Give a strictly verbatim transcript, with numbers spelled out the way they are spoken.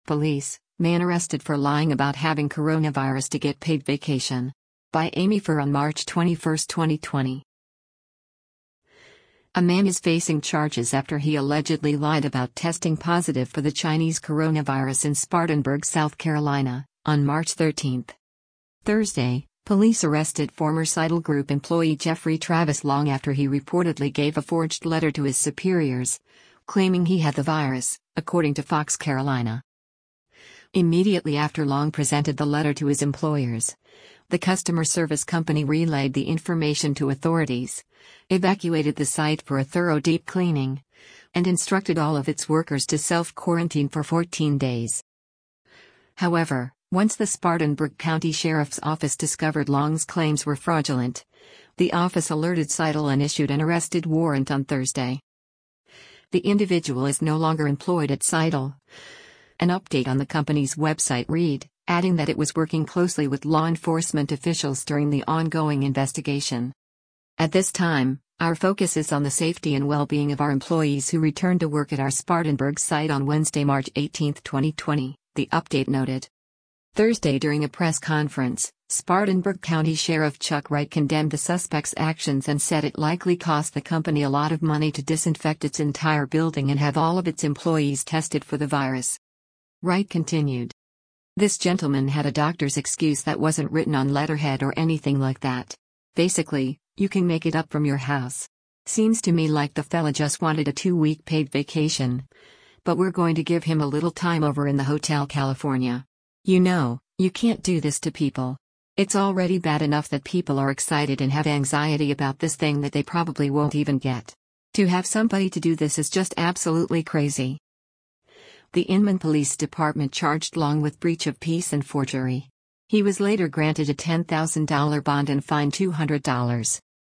Police, man arrested for lying about having coronavirus to get paid vacation. By Amy Fur on March twenty-first, twenty twenty. A man is facing charges after he allegedly lied about testing positive for the Chinese coronavirus in Spartanburg, South Carolina, on March thirteenth. Thursday, police arrested former Seidel Group employee Jeffrey Travis Long after he reportedly gave a forged letter to his superiors, claiming he had the virus, according to Fox Carolina. Immediately after Long presented the letter to his employers, the customer service company relayed the information to authorities, evacuated the site for a thorough deep cleaning, and instructed all of its workers to self-quarantine for fourteen days. However, once the Spartanburg County Sheriff's Office discovered Long's claims were fraudulent, the office alerted Seidel and issued an arrested warrant on Thursday. The individual is no longer employed at Seidel. An update on the company's website read, adding that it was working closely with law enforcement officials during the ongoing investigation. At this time, our focus is on the safety and well-being of our employees who returned to work at our Spartanburg site on Wednesday, March eighteenth, twenty twenty, the update noted. Thursday, during a press conference, Spartanburg County Sheriff Chuck Wright condemned the suspect's actions and said it likely cost the company a lot of money to disinfect its entire building and have all of its employees tested for the virus. Wright continued. This gentleman had a doctor's excuse that wasn't written on letterhead or anything like that. Basically, you can make it up from your house. Seems to me like the fella just wanted a two-week paid vacation. But we're going to give him a little time over in the Hotel California. You know, you can't do this to people. It's already bad enough that people are excited and have anxiety about this thing that they probably won't even get. To have somebody to do this is just absolutely crazy. The Inman Police Department charged Long with breach of peace and forgery. He was later granted a ten thousand dollars bond and fined two hundred dollars.